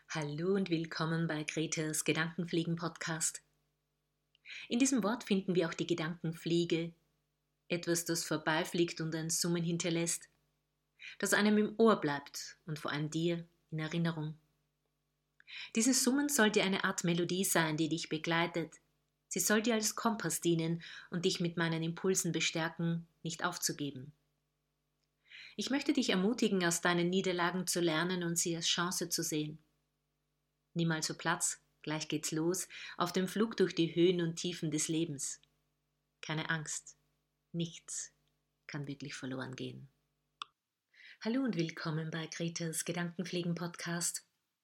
Hallo und willkommen bei Gretes Gedankenfliegen-Podcast. In diesem Wort finden wir auch die Gedankenfliege, etwas, das vorbeifliegt und ein Summen hinterlässt, das einem im Ohr bleibt und vor allem dir in Erinnerung. Dieses Summen soll dir eine Art Melodie sein, die dich begleitet. Sie soll dir als Kompass dienen und dich mit meinen Impulsen bestärken, nicht aufzugeben. Ich möchte dich ermutigen, aus deinen Niederlagen zu lernen und sie als Chance zu sehen. Nimm also Platz, gleich geht's los, auf dem Flug durch die Höhen und Tiefen des Lebens. Keine Angst, nichts kann wirklich verloren gehen. Hallo und willkommen bei Gretes Gedankenpflegen-Podcast.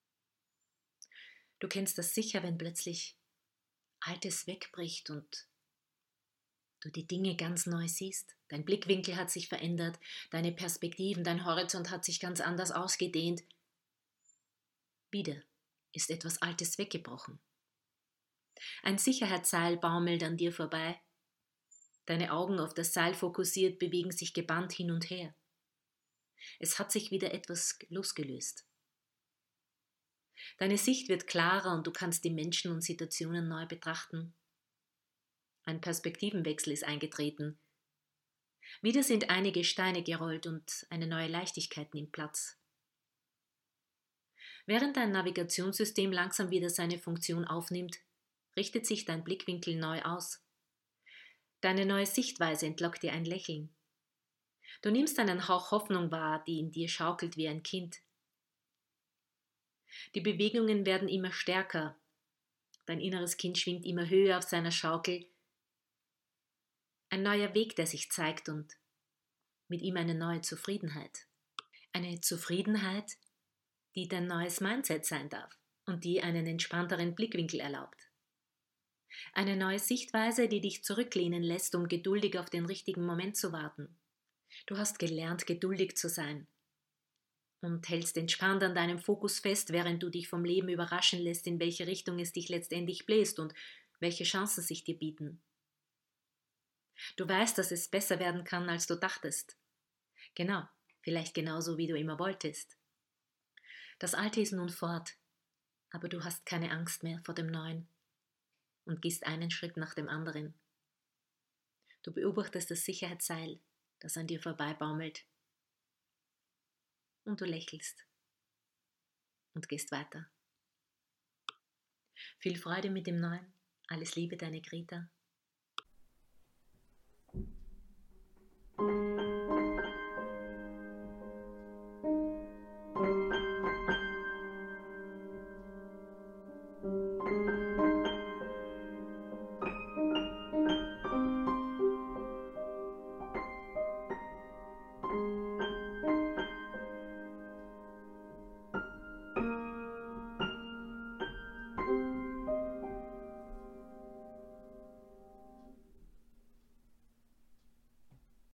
Du kennst das sicher, wenn plötzlich Altes wegbricht und du die Dinge ganz neu siehst. Dein Blickwinkel hat sich verändert, deine Perspektiven, dein Horizont hat sich ganz anders ausgedehnt. Wieder ist etwas Altes weggebrochen. Ein Sicherheitsseil baumelt an dir vorbei. Deine Augen auf das Seil fokussiert bewegen sich gebannt hin und her. Es hat sich wieder etwas losgelöst. Deine Sicht wird klarer und du kannst die Menschen und Situationen neu betrachten. Ein Perspektivenwechsel ist eingetreten. Wieder sind einige Steine gerollt und eine neue Leichtigkeit nimmt Platz. Während dein Navigationssystem langsam wieder seine Funktion aufnimmt, richtet sich dein Blickwinkel neu aus. Deine neue Sichtweise entlockt dir ein Lächeln. Du nimmst einen Hauch Hoffnung wahr, die in dir schaukelt wie ein Kind. Die Bewegungen werden immer stärker. Dein inneres Kind schwingt immer höher auf seiner Schaukel. Ein neuer Weg, der sich zeigt und mit ihm eine neue Zufriedenheit. Eine Zufriedenheit, die dein neues Mindset sein darf und die einen entspannteren Blickwinkel erlaubt. Eine neue Sichtweise, die dich zurücklehnen lässt, um geduldig auf den richtigen Moment zu warten. Du hast gelernt, geduldig zu sein und hältst entspannt an deinem Fokus fest, während du dich vom Leben überraschen lässt, in welche Richtung es dich letztendlich bläst und welche Chancen sich dir bieten. Du weißt, dass es besser werden kann, als du dachtest. Genau, vielleicht genauso, wie du immer wolltest. Das Alte ist nun fort, aber du hast keine Angst mehr vor dem Neuen und gehst einen Schritt nach dem anderen. Du beobachtest das Sicherheitsseil, das an dir vorbeibaumelt, und du lächelst und gehst weiter. Viel Freude mit dem Neuen. Alles Liebe, deine Greta.